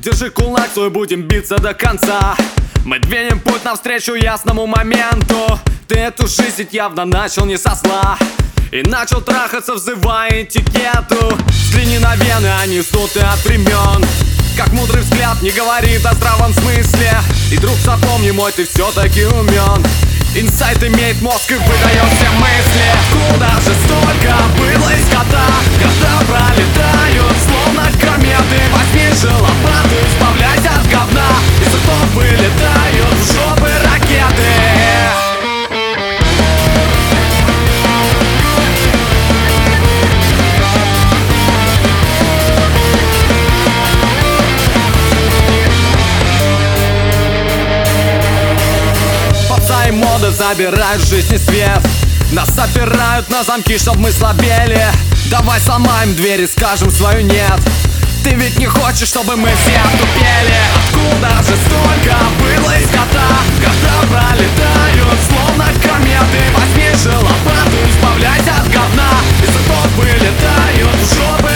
Держи кулак свой, будем биться до конца. Мы двинем путь навстречу ясному моменту. Ты эту жизнь явно начал не со зла и начал трахаться, взывая этикету. Взгляни на вены, они вздуты от времен. Как мудрый взгляд не говорит о здравом смысле. И, друг, запомни мой, ты все-таки умен. Инсайт имеет мозг и выдает все мысли. Куда же столько было из кота? Года пролетают, словно кометы. Возьми же лопату, избавляйся от говна. Из ртов вылетают в жопы ракеты. И мода забирают жизнь и свет. Нас опирают на замки, чтоб мы слабели. Давай сломаем двери, скажем свою нет. Ты ведь не хочешь, чтобы мы все отупели. Откуда же столько было из кота? Года пролетают, словно кометы. Возьми же лопату, избавляйся от говна. Из ртов вылетают в жопы